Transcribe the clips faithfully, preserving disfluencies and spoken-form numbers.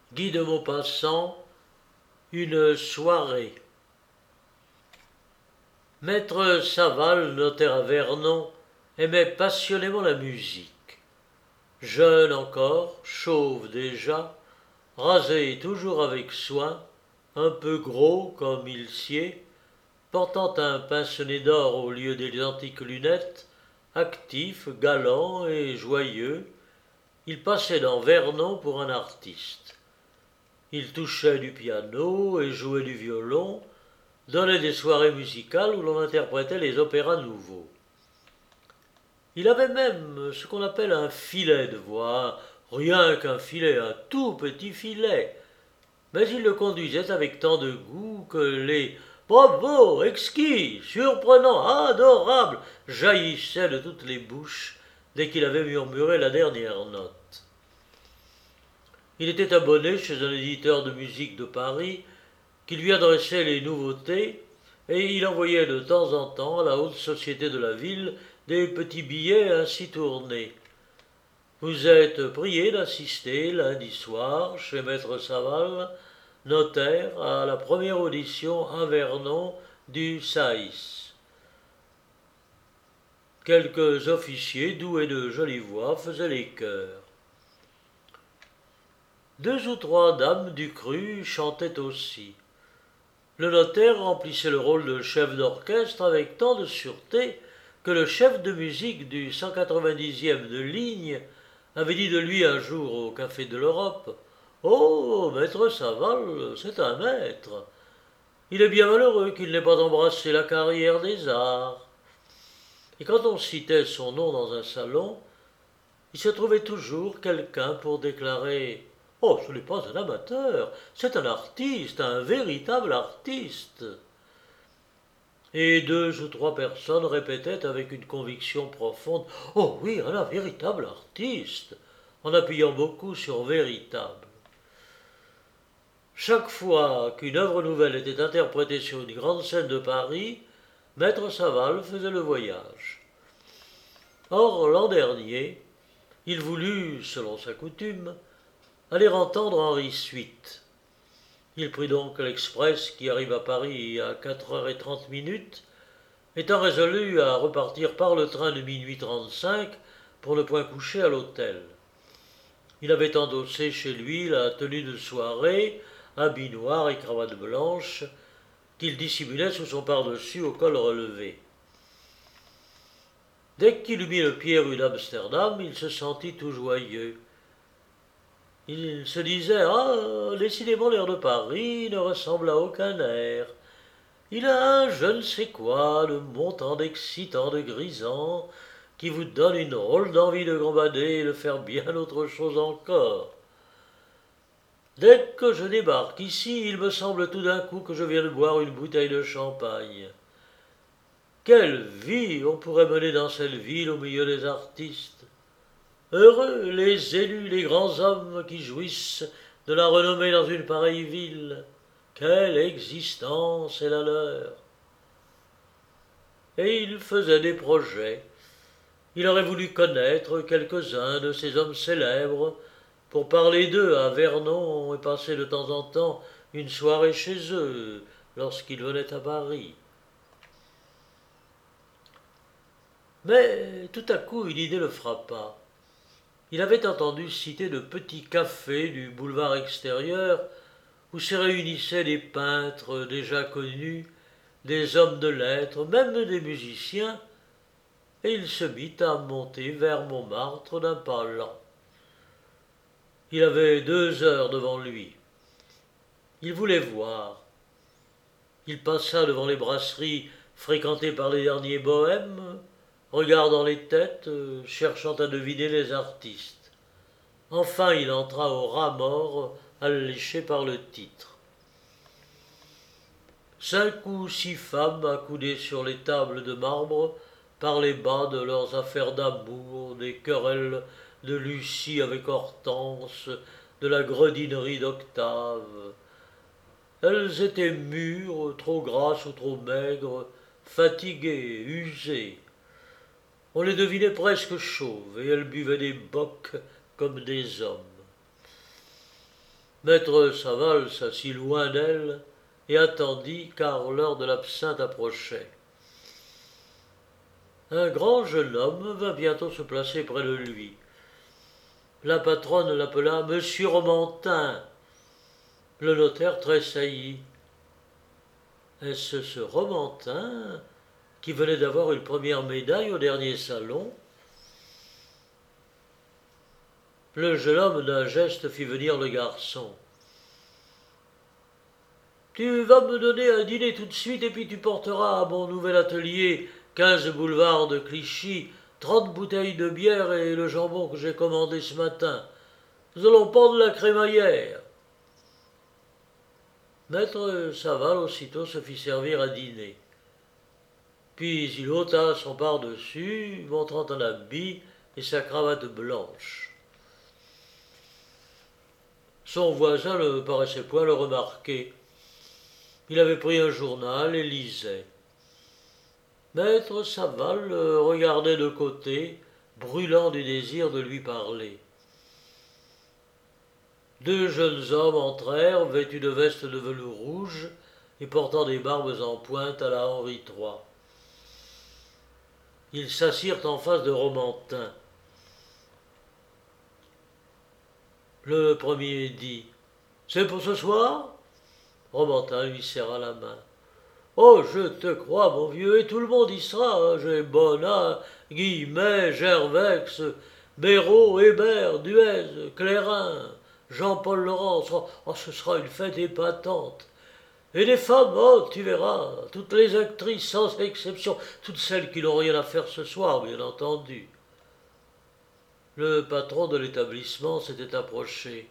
Guy de Maupassant, une soirée. Maître Saval, notaire à Vernon, aimait passionnément la musique. Jeune encore, chauve déjà, rasé toujours avec soin, un peu gros comme il sied, portant un pince-nez d'or au lieu des antiques lunettes, actif, galant et joyeux, il passait dans Vernon pour un artiste. Il touchait du piano et jouait du violon, donnait des soirées musicales où l'on interprétait les opéras nouveaux. Il avait même ce qu'on appelle un filet de voix, rien qu'un filet, un tout petit filet, mais il le conduisait avec tant de goût que les bravo, exquis, surprenant, adorable jaillissaient de toutes les bouches dès qu'il avait murmuré la dernière note. Il était abonné chez un éditeur de musique de Paris qui lui adressait les nouveautés et il envoyait de temps en temps à la haute société de la ville des petits billets ainsi tournés. Vous êtes prié d'assister lundi soir chez Maître Saval, notaire, à la première audition à Vernon du Saïs. Quelques officiers doués de jolies voix faisaient les chœurs. Deux ou trois dames du cru chantaient aussi. Le notaire remplissait le rôle de chef d'orchestre avec tant de sûreté que le chef de musique du cent quatre-vingt-dixième de ligne avait dit de lui un jour au Café de l'Europe « Oh, maître Saval, c'est un maître. Il est bien malheureux qu'il n'ait pas embrassé la carrière des arts. » Et quand on citait son nom dans un salon, il se trouvait toujours quelqu'un pour déclarer « Oh, ce n'est pas un amateur, c'est un artiste, un véritable artiste. » Et deux ou trois personnes répétaient avec une conviction profonde « Oh oui, un véritable artiste », en appuyant beaucoup sur « véritable ». Chaque fois qu'une œuvre nouvelle était interprétée sur une grande scène de Paris, Maître Saval faisait le voyage. Or, l'an dernier, il voulut, selon sa coutume, aller entendre Henri huit. Il prit donc l'express qui arrive à Paris à quatre heures trente minutes, étant résolu à repartir par le train de minuit trente-cinq pour ne point coucher à l'hôtel. Il avait endossé chez lui la tenue de soirée, habit noir et cravate blanche, qu'il dissimulait sous son pardessus au col relevé. Dès qu'il eut mis le pied rue d'Amsterdam, il se sentit tout joyeux. Il se disait « Ah, décidément l'air de Paris ne ressemble à aucun air. Il a un je ne sais quoi de montant, d'excitant, de grisant, qui vous donne une drôle d'envie de gambader et de faire bien autre chose encore. Dès que je débarque ici, il me semble tout d'un coup que je viens de boire une bouteille de champagne. Quelle vie on pourrait mener dans cette ville au milieu des artistes. Heureux les élus, les grands hommes qui jouissent de la renommée dans une pareille ville. Quelle existence est la leur. » Et il faisait des projets. Il aurait voulu connaître quelques-uns de ces hommes célèbres pour parler d'eux à Vernon et passer de temps en temps une soirée chez eux lorsqu'ils venaient à Paris. Mais tout à coup une idée le frappa. Il avait entendu citer de petits cafés du boulevard extérieur où se réunissaient des peintres déjà connus, des hommes de lettres, même des musiciens, et il se mit à monter vers Montmartre d'un pas lent. Il avait deux heures devant lui. Il voulait voir. Il passa devant les brasseries fréquentées par les derniers bohèmes, regardant les têtes, cherchant à deviner les artistes. Enfin, il entra au rat mort, alléché par le titre. Cinq ou six femmes accoudées sur les tables de marbre parlaient bas de leurs affaires d'amour, des querelles de Lucie avec Hortense, de la gredinerie d'Octave. Elles étaient mûres, trop grasses ou trop maigres, fatiguées, usées. On les devinait presque chauves, et elles buvaient des bocs comme des hommes. Maître Saval s'assit loin d'elle et attendit, car l'heure de l'absinthe approchait. Un grand jeune homme vint bientôt se placer près de lui. La patronne l'appela Monsieur Romantin. Le notaire tressaillit. Est-ce ce Romantin qui venait d'avoir une première médaille au dernier salon? Le jeune homme d'un geste fit venir le garçon. Tu vas me donner un dîner tout de suite et puis tu porteras à mon nouvel atelier, quinze boulevard de Clichy, trente bouteilles de bière et le jambon que j'ai commandé ce matin. Nous allons prendre la crémaillère. Maître Saval aussitôt se fit servir à dîner. Puis il ôta son pardessus, montrant un habit et sa cravate blanche. Son voisin ne paraissait point le remarquer. Il avait pris un journal et lisait. Maître Saval le regardait de côté, brûlant du désir de lui parler. Deux jeunes hommes entrèrent, vêtus de vestes de velours rouge et portant des barbes en pointe à la Henri trois. Ils s'assirent en face de Romantin. Le premier dit « C'est pour ce soir ?» Romantin lui serra la main. « Oh, je te crois, mon vieux, et tout le monde y sera. J'ai Bonnat, Guillemet, Gervex, Béraud, Hébert, Duez, Clérin, Jean-Paul Laurence. Oh, oh, ce sera une fête épatante. Et des femmes, oh, tu verras, toutes les actrices sans exception, toutes celles qui n'ont rien à faire ce soir, bien entendu. » Le patron de l'établissement s'était approché.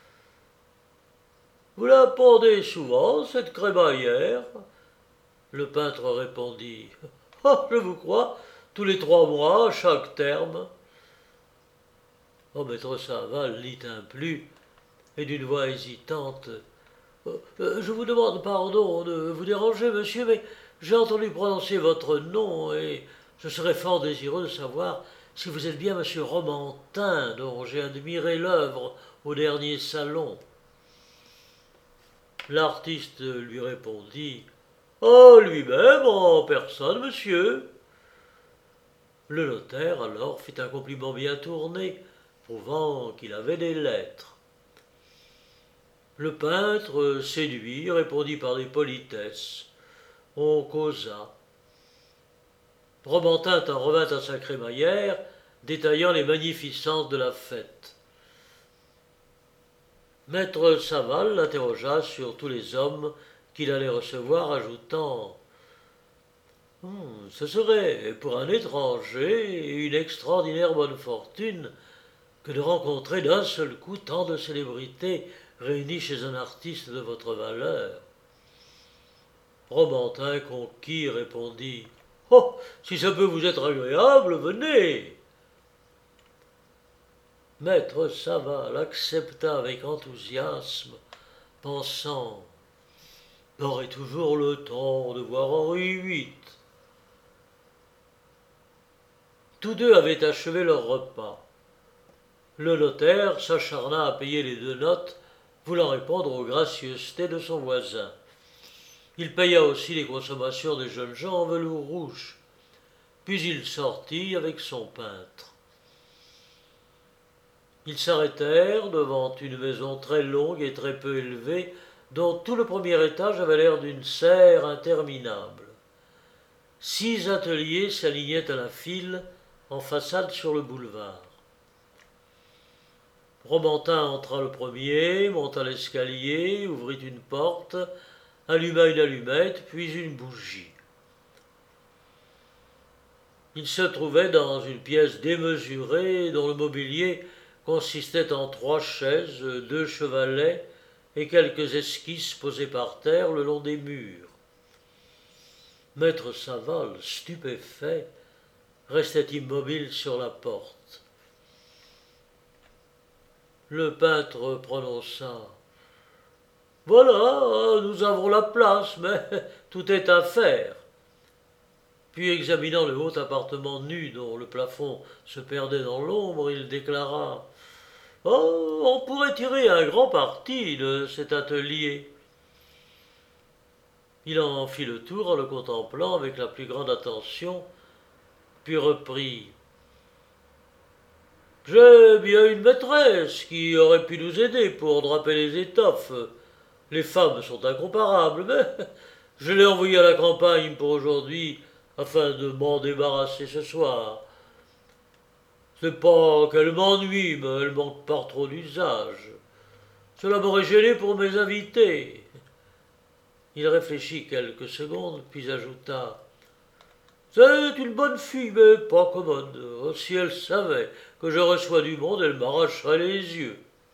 « Vous la pendez souvent, cette crémaillère ?» Le peintre répondit. « Ah, je vous crois, tous les trois mois, à chaque terme. » Oh, maître Saval lit un plus, et d'une voix hésitante. Euh, « Je vous demande pardon de vous déranger, monsieur, mais j'ai entendu prononcer votre nom, et je serais fort désireux de savoir si vous êtes bien monsieur Romantin, dont j'ai admiré l'œuvre au dernier salon. » L'artiste lui répondit « Oh, lui-même, en personne, monsieur. » Le notaire alors fit un compliment bien tourné, prouvant qu'il avait des lettres. Le peintre, séduit, répondit par des politesses. On causa. Romantin en revint à sa crémaillère, détaillant les magnificences de la fête. Maître Saval l'interrogea sur tous les hommes qu'il allait recevoir, ajoutant hum, « Ce serait pour un étranger une extraordinaire bonne fortune que de rencontrer d'un seul coup tant de célébrités réunies chez un artiste de votre valeur. » Romantin conquis répondit « Oh, si ça peut vous être agréable, venez !» Maître Saval accepta avec enthousiasme, pensant « J'aurai toujours le temps de voir Henri huit. » Tous deux avaient achevé leur repas. Le notaire s'acharna à payer les deux notes, voulant répondre aux gracieusetés de son voisin. Il paya aussi les consommations des jeunes gens en velours rouge. Puis il sortit avec son peintre. Ils s'arrêtèrent devant une maison très longue et très peu élevée, dont tout le premier étage avait l'air d'une serre interminable. Six ateliers s'alignaient à la file, en façade sur le boulevard. Romantin entra le premier, monta l'escalier, ouvrit une porte, alluma une allumette, puis une bougie. Il se trouvait dans une pièce démesurée dont le mobilier consistait en trois chaises, deux chevalets et quelques esquisses posées par terre le long des murs. Maître Saval, stupéfait, restait immobile sur la porte. Le peintre prononça « Voilà, nous avons la place, mais tout est à faire. » Puis, examinant le haut appartement nu dont le plafond se perdait dans l'ombre, il déclara Oh, on pourrait tirer un grand parti de cet atelier. Il en fit le tour en le contemplant avec la plus grande attention, puis reprit. J'ai bien une maîtresse qui aurait pu nous aider pour draper les étoffes. Les femmes sont incomparables, mais je l'ai envoyée à la campagne pour aujourd'hui afin de m'en débarrasser ce soir. C'est pas qu'elle m'ennuie, mais elle manque par trop d'usage. Cela m'aurait gêné pour mes invités. Il réfléchit quelques secondes, puis ajouta. C'est une bonne fille, mais pas commode. Si elle savait que je reçois du monde, elle m'arracherait les yeux.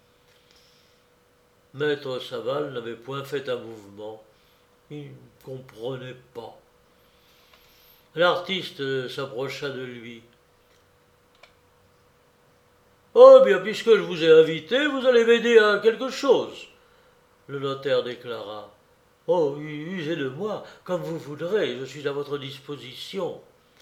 Maître Saval n'avait point fait un mouvement. Il ne comprenait pas. L'artiste s'approcha de lui. Oh bien, puisque je vous ai invité, vous allez m'aider à quelque chose. Le notaire déclara. Oh, usez de moi, comme vous voudrez, je suis à votre disposition.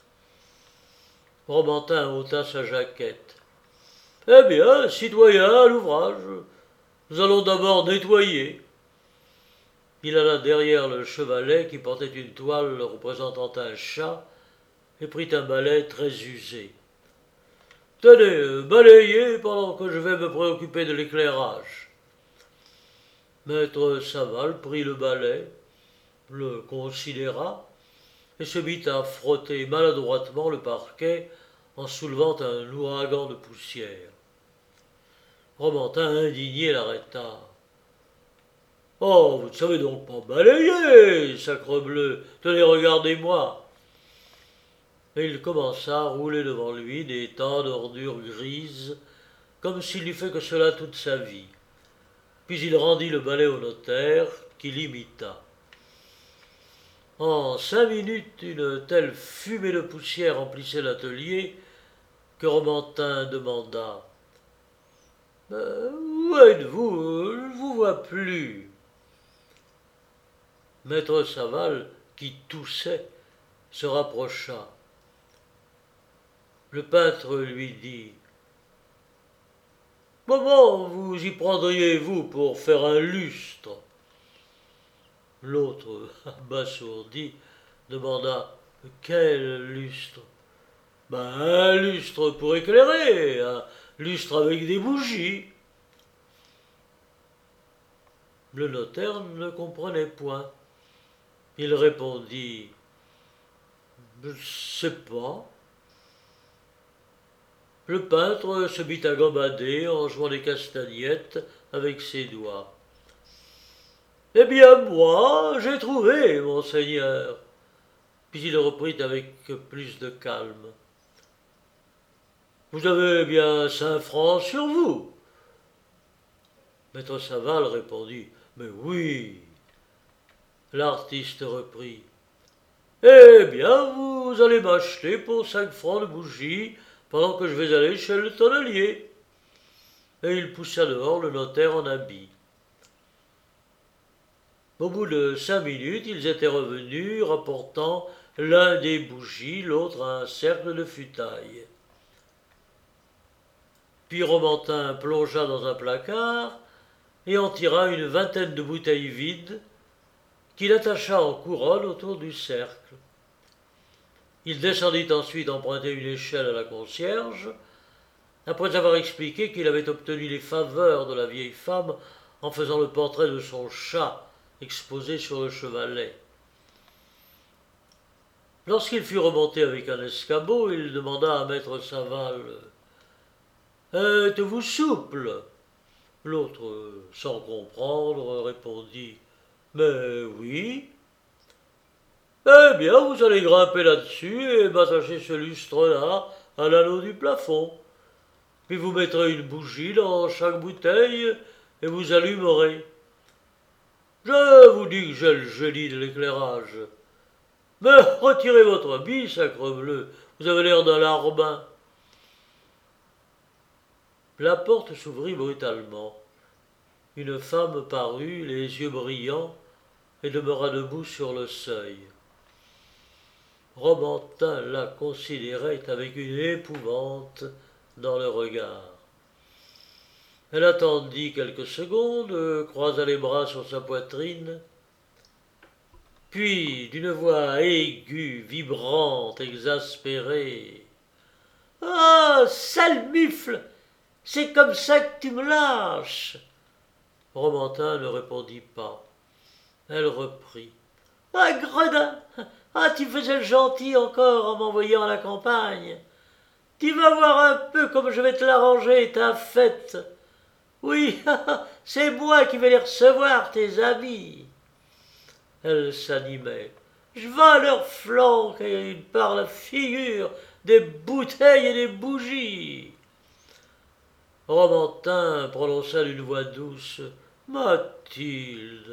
Romantin ôta sa jaquette. Eh bien, citoyen, à l'ouvrage. Nous allons d'abord nettoyer. Il alla derrière le chevalet qui portait une toile représentant un chat et prit un balai très usé. Tenez, balayez pendant que je vais me préoccuper de l'éclairage. Maître Saval prit le balai, le considéra et se mit à frotter maladroitement le parquet en soulevant un ouragan de poussière. Romantin, indigné, l'arrêta. Oh, vous ne savez donc pas balayer, sacrebleu. Tenez, regardez-moi. Et il commença à rouler devant lui des tas d'ordures grises, comme s'il n'eût fait que cela toute sa vie. Puis il rendit le balai au notaire, qui l'imita. En cinq minutes, une telle fumée de poussière emplissait l'atelier que Romantin demanda. Euh, « Où êtes-vous? Je ne vous vois plus. » Maître Saval, qui toussait, se rapprocha. Le peintre lui dit. « Comment vous y prendriez-vous pour faire un lustre ?» L'autre, abasourdi, demanda. « Quel lustre ?»« Ben, un lustre pour éclairer, un lustre avec des bougies. » Le notaire ne comprenait point. Il répondit. « Je ne sais pas. » Le peintre se mit à gambader en jouant des castagnettes avec ses doigts. « Eh bien, moi, j'ai trouvé, monseigneur. » Puis il reprit avec plus de calme. « Vous avez bien cinq francs sur vous. » Maître Saval répondit. « Mais oui. » L'artiste reprit. « Eh bien, vous allez m'acheter pour cinq francs de bougies pendant que je vais aller chez le tonnelier. » Et il poussa dehors le notaire en habit. Au bout de cinq minutes, ils étaient revenus, rapportant l'un des bougies, l'autre un cercle de futailles. Puis Romantin plongea dans un placard et en tira une vingtaine de bouteilles vides qu'il attacha en couronne autour du cercle. Il descendit ensuite emprunter une échelle à la concierge, après avoir expliqué qu'il avait obtenu les faveurs de la vieille femme en faisant le portrait de son chat exposé sur le chevalet. Lorsqu'il fut remonté avec un escabeau, il demanda à maître Saval « Êtes-vous souple ?» L'autre, sans comprendre, répondit « Mais oui. » « Eh bien, vous allez grimper là-dessus et m'attacher ce lustre-là à l'anneau du plafond. Puis vous mettrez une bougie dans chaque bouteille et vous allumerez. Je vous dis que j'ai le génie de l'éclairage. Mais retirez votre habit, sacrebleu, vous avez l'air d'un larbin. » La porte s'ouvrit brutalement. Une femme parut, les yeux brillants, et demeura debout sur le seuil. Romantin la considérait avec une épouvante dans le regard. Elle attendit quelques secondes, croisa les bras sur sa poitrine, puis, d'une voix aiguë, vibrante, exaspérée, « Oh, sale mufle! C'est comme ça que tu me lâches !» Romantin ne répondit pas. Elle reprit. « Ah, gredin! Ah, tu faisais le gentil encore en m'envoyant à la campagne. Tu vas voir un peu comme je vais te l'arranger, ta fête. Oui, c'est moi qui vais les recevoir, tes amis. » Elle s'animait. « Je vais à leur flanc et par la figure des bouteilles et des bougies. » Romantin prononça d'une voix douce. « Mathilde !»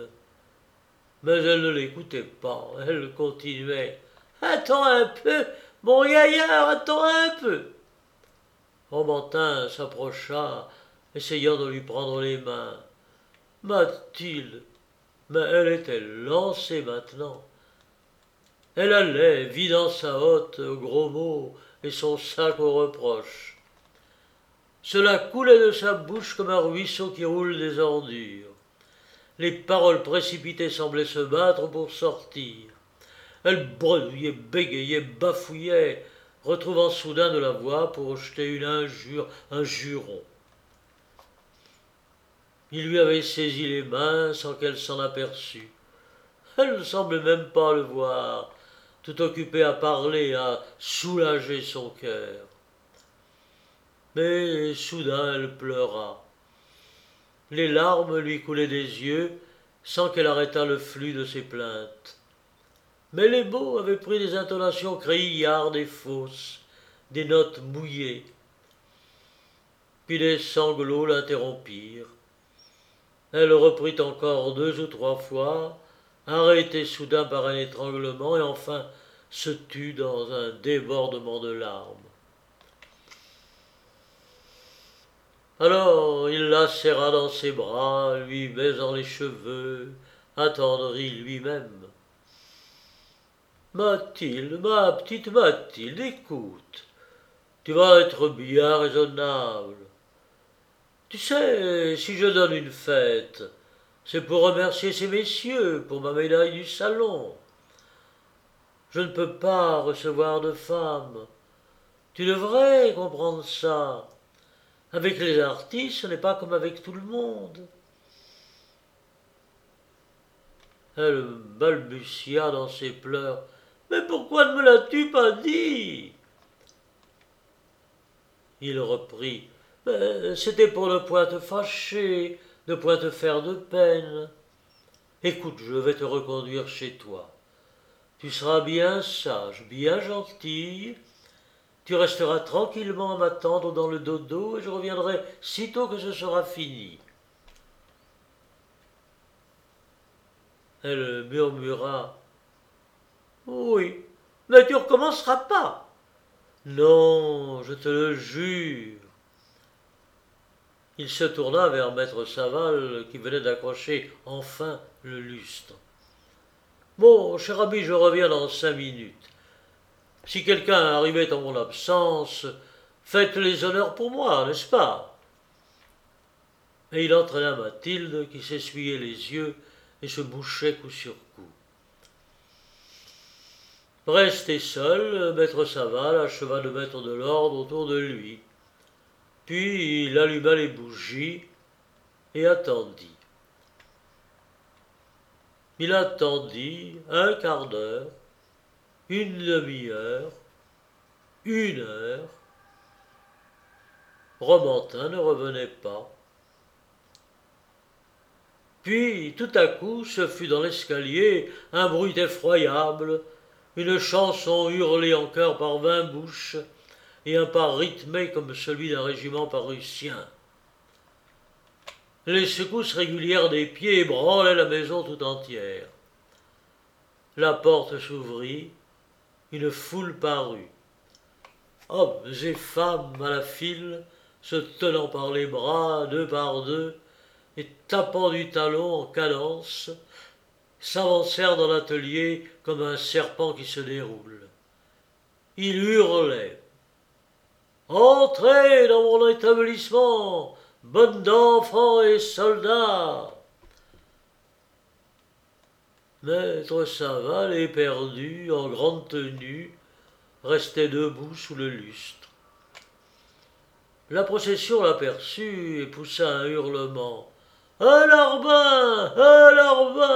Mais elle ne l'écoutait pas. Elle continuait. « Attends un peu, mon gaillard, attends un peu. » Romantin s'approcha, essayant de lui prendre les mains. Mathilde, mais elle était lancée maintenant. Elle allait, vidant sa hotte aux gros mots et son sac aux reproches. Cela coulait de sa bouche comme un ruisseau qui roule des ordures. Les paroles précipitées semblaient se battre pour sortir. Elle bredouillait, bégayait, bafouillait, retrouvant soudain de la voix pour jeter une injure, un juron. Il lui avait saisi les mains sans qu'elle s'en aperçût. Elle ne semblait même pas le voir, tout occupée à parler, à soulager son cœur. Mais soudain elle pleura. Les larmes lui coulaient des yeux sans qu'elle arrêtât le flux de ses plaintes. Mais les mots avaient pris des intonations criardes et fausses, des notes mouillées. Puis des sanglots l'interrompirent. Elle reprit encore deux ou trois fois, arrêtée soudain par un étranglement, et enfin se tut dans un débordement de larmes. Alors il la serra dans ses bras, lui baisant les cheveux, attendri lui-même. « Mathilde, ma petite Mathilde, écoute, tu vas être bien raisonnable. Tu sais, si je donne une fête, c'est pour remercier ces messieurs pour ma médaille du salon. Je ne peux pas recevoir de femmes. Tu devrais comprendre ça. Avec les artistes, ce n'est pas comme avec tout le monde. » Elle balbutia dans ses pleurs. « Mais pourquoi ne me l'as-tu pas dit ?» Il reprit. « Mais c'était pour ne point te fâcher, ne point te faire de peine. Écoute, je vais te reconduire chez toi. Tu seras bien sage, bien gentille. Tu resteras tranquillement à m'attendre dans le dodo et je reviendrai sitôt que ce sera fini. » Elle murmura. « Oui, mais tu recommenceras pas. »« Non, je te le jure. » Il se tourna vers maître Saval qui venait d'accrocher enfin le lustre. « Mon cher ami, je reviens dans cinq minutes. Si quelqu'un arrivait en mon absence, faites les honneurs pour moi, n'est-ce pas ?» Et il entraîna Mathilde qui s'essuyait les yeux et se bouchait coup sur coup. Resté seul, maître Saval acheva de mettre de l'ordre autour de lui. Puis il alluma les bougies et attendit. Il attendit un quart d'heure, une demi-heure, une heure. Romantin ne revenait pas. Puis, tout à coup, ce fut dans l'escalier un bruit effroyable, une chanson hurlée en chœur par vingt bouches, et un pas rythmé comme celui d'un régiment parussien. Les secousses régulières des pieds ébranlaient la maison tout entière. La porte s'ouvrit, une foule parut. Hommes et femmes à la file, se tenant par les bras, deux par deux, et tapant du talon en cadence, s'avancèrent dans l'atelier comme un serpent qui se déroule. Ils hurlaient. « Entrez dans mon établissement, bande d'enfants et soldats. Maître Saval, éperdu, en grande tenue, restait debout sous le lustre. La procession l'aperçut et poussa un hurlement. « Un larbin! Un larbin !»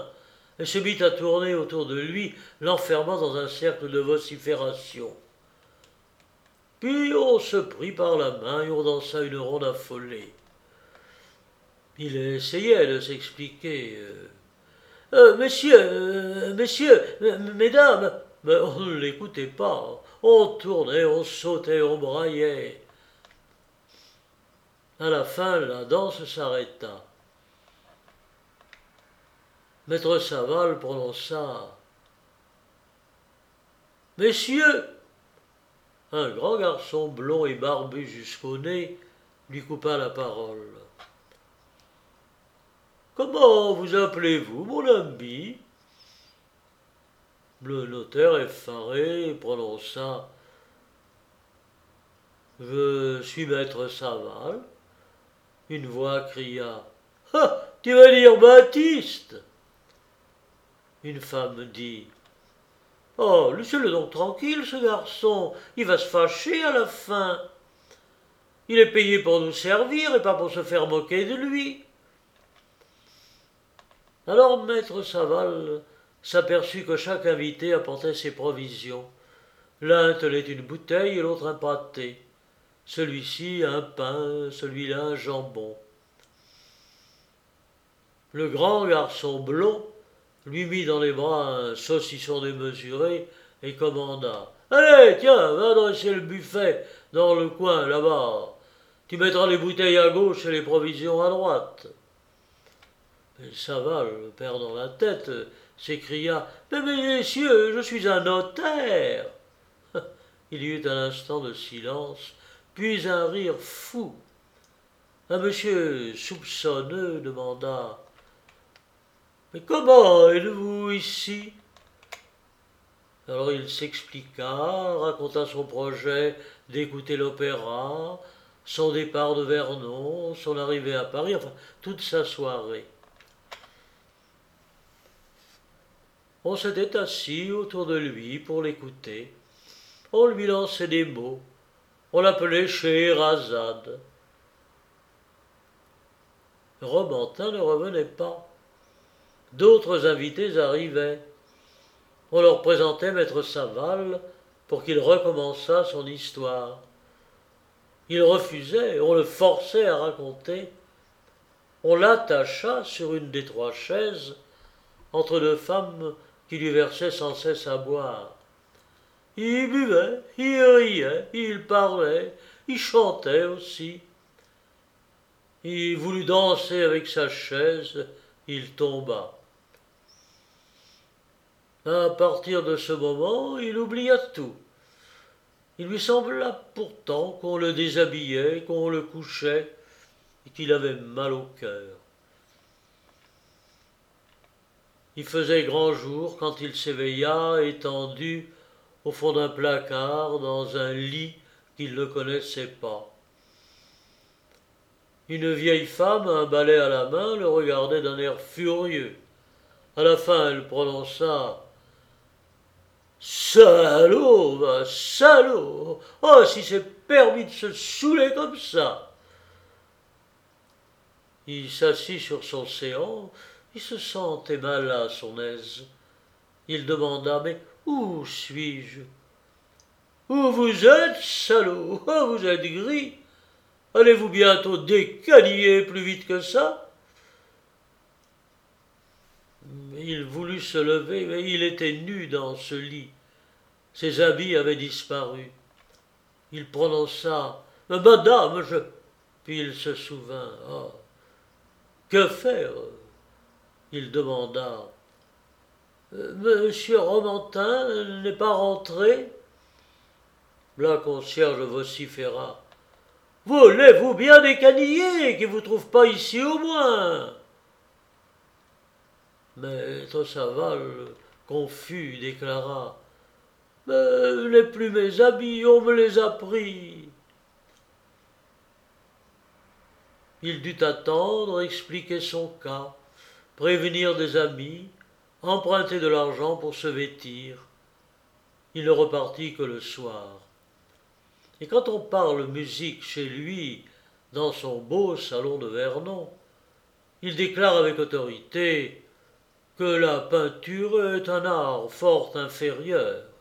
et se mit à tourner autour de lui, l'enfermant dans un cercle de vocifération. Puis on se prit par la main et on dansa une ronde affolée. Il essayait de s'expliquer. Euh, euh, messieurs, euh, messieurs, mesdames, mais on ne l'écoutait pas. On tournait, on sautait, on braillait. À la fin, la danse s'arrêta. Maître Saval prononça « Messieurs !» Un grand garçon blond et barbu jusqu'au nez lui coupa la parole. « Comment vous appelez-vous, mon ami ?» Le notaire effaré prononça « Je suis maître Saval. » Une voix cria « Ah, tu vas dire Baptiste !» Une femme dit « Oh, laissez-le donc tranquille, ce garçon, il va se fâcher à la fin. Il est payé pour nous servir et pas pour se faire moquer de lui. » Alors maître Saval s'aperçut que chaque invité apportait ses provisions. L'un tenait une bouteille et l'autre un pâté. Celui-ci un pain, celui-là un jambon. Le grand garçon blond lui mit dans les bras un saucisson démesuré et commanda « Allez, tiens, va dresser le buffet dans le coin, là-bas. Tu mettras les bouteilles à gauche et les provisions à droite. » Mais Saval, perdant la tête, s'écria « Mais messieurs, je suis un notaire !» Il y eut un instant de silence, puis un rire fou. Un monsieur soupçonneux demanda « Mais comment êtes-vous ici ?» Alors il s'expliqua, raconta son projet d'écouter l'opéra, son départ de Vernon, son arrivée à Paris, enfin toute sa soirée. On s'était assis autour de lui pour l'écouter. On lui lançait des mots. On l'appelait Scheherazade. Romantin ne revenait pas. D'autres invités arrivaient. On leur présentait maître Saval pour qu'il recommençât son histoire. Il refusait, on le forçait à raconter. On l'attacha sur une des trois chaises entre deux femmes qui lui versaient sans cesse à boire. Il buvait, il riait, il parlait, il chantait aussi. Il voulut danser avec sa chaise, il tomba. À partir de ce moment, il oublia tout. Il lui sembla pourtant qu'on le déshabillait, qu'on le couchait, et qu'il avait mal au cœur. Il faisait grand jour quand il s'éveilla, étendu au fond d'un placard, dans un lit qu'il ne connaissait pas. Une vieille femme, un balai à la main, le regardait d'un air furieux. À la fin, elle prononça « Salaud, va, salaud! Oh, si c'est permis de se saouler comme ça !» Il s'assit sur son séant, il se sentait mal à son aise. Il demanda « Mais où suis-je ?»« Où vous êtes, salaud? Oh, vous êtes gris! Allez-vous bientôt décaniller plus vite que ça ?» Il voulut se lever, mais il était nu dans ce lit. Ses habits avaient disparu. Il prononça « Madame, je... » Puis il se souvint. « Oh, que faire ?» Il demanda « Monsieur Romantin n'est pas rentré ?» La concierge vociféra « Voulez-vous bien décaniller, qu'il ne vous trouve pas ici au moins ?» Maître Saval, confus, déclara « Mais ce n'est plus mes habits, on me les a pris. » Il dut attendre, expliquer son cas, prévenir des amis, emprunter de l'argent pour se vêtir. Il ne repartit que le soir. Et quand on parle musique chez lui, dans son beau salon de Vernon, il déclare avec autorité que la peinture est un art fort inférieur